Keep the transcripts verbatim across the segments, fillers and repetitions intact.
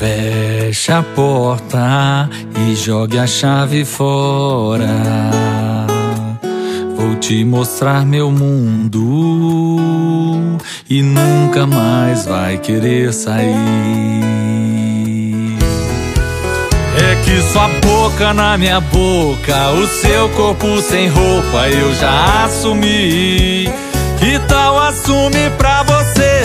Feche a porta e jogue a chave fora. Vou te mostrar meu mundo e nunca mais vai querer sair. É que sua boca na minha boca, o seu corpo sem roupa eu já assumi. Que tal assume pra você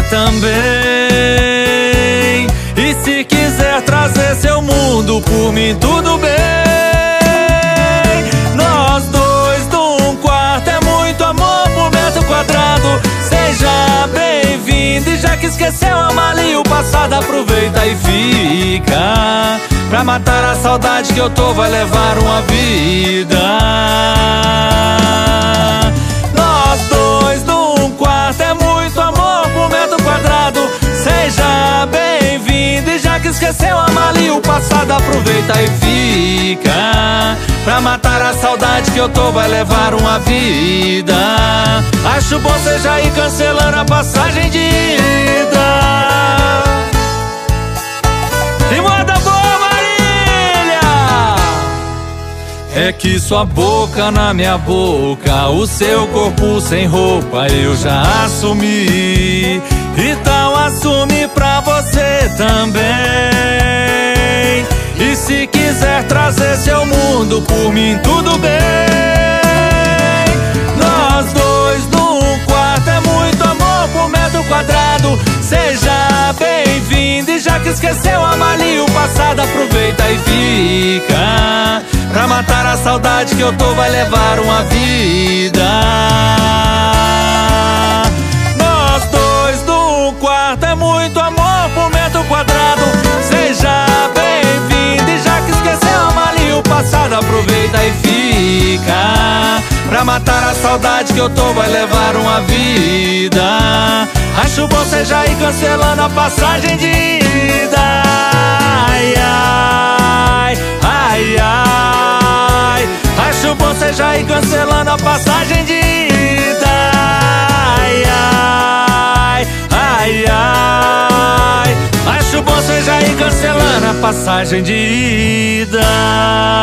também? E se quiser trazer seu mundo, por mim tudo bem. Nós dois num quarto é muito amor por metro quadrado. Seja bem-vindo e já que esqueceu a mala e o passado, aproveita e fica. Pra matar a saudade que eu tô, vai levar uma vida. Nós dois num quarto é muito amor por metro quadrado. Seja bem-vindo e já que esqueceu a mala e o passado, aproveita e fica. Pra matar a saudade que eu tô, vai levar uma vida. Acho bom você já ir cancelando a passagem de ida. E manda boa, Marília! É que sua boca na minha boca, o seu corpo sem roupa eu já assumi. Então assume pra você também. E se quiser trazer seu mundo, por mim tudo bem. Nós dois num quarto é muito amor por metro quadrado. Seja bem-vindo e já que esqueceu a mala e o passado, aproveita e fica. Pra matar a saudade que eu tô, vai levar uma vida. Nós dois num quarto é muito amor por metro quadrado. Seja bem-vindo e já que esqueceu a mala e o passado, aproveita e fica. Pra matar a saudade que eu tô, vai levar uma vida. Acho bom você já ir cancelando a passagem de ida. Ai, ai, ai, ai. Acho bom você já ir cancelando a passagem de ida. Ai, ai, ai, ai. Acho bom você já ir cancelando a passagem de ida.